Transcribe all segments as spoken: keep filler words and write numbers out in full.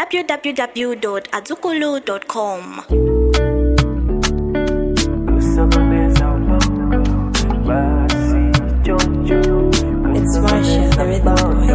w w w dot azukulu dot com. It's Marsha, the rhythm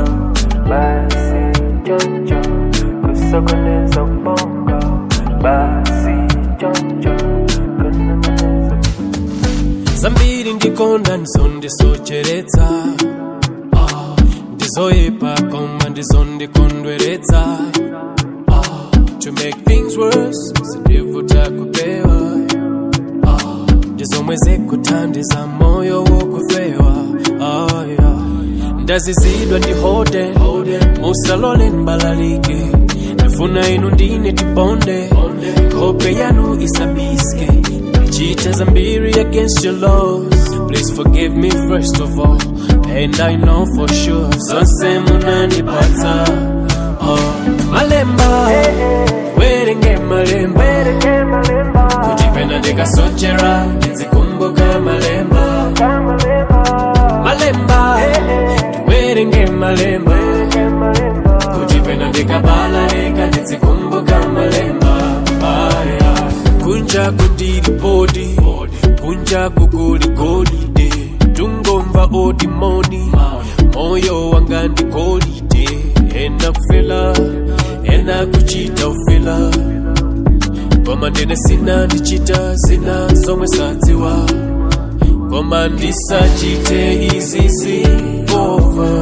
Zambiri ndikonda ndizondisocheretsa ah, ndizoyipa koma ndizondikondweretsa ah, to make things worse sindivuta kupewa ah, ndizomwe zikuthandiza moyo wokufewa ah, yeah. Ndazizidwa ndihode musalole ndibalalike ndifuna inu ndine tibonde hope yanu isabiske cheat as I'm weary against your laws. Please forgive me first of all. And I know for sure Sanse munani pata oh. Malemba Werenge malemba Kujipenda deka sochera Nzikumbuka malemba Malemba Werenge malemba Kujipenda deka bala deka Nzikumbuka malemba ah, yeah. Kunja kundiri body Kunja kukuli golide Tungomva odi moni Moyo wangandi golide Ena kufela Ena kuchita ufela Koma ndene sina ndichita Sina zomwe sadziwa Koma ndisa chite izizi over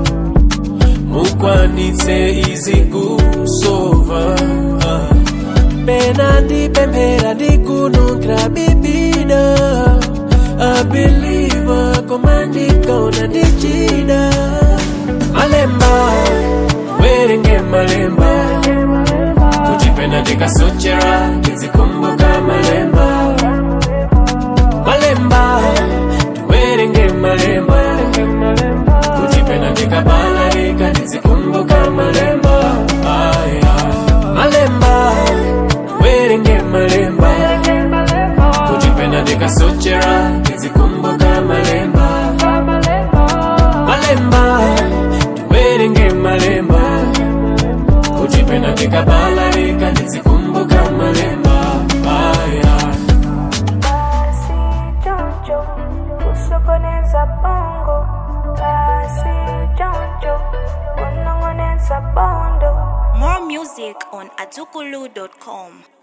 Mukwanitse izi kusova uh. Pena di pempera di kunungra bibida A believer komandi kona di chida Malemba Werenge malemba Kujipenda dika sochera Kizikumbuka malemba Malemba Werenge malemba Kujipenda dika bala dika Kizikumbuka malemba ah, yeah. Malemba Werenge malemba Kujipenda deka sochera Kizikumbuka malemba Malemba Werenge malemba Kujipenda deka bala deka Kizikumbuka malemba ah, yeah. Basi jonjo Usokoneza bongo Basi jonjo Unongoneza bondo. More music on azukulu dot com.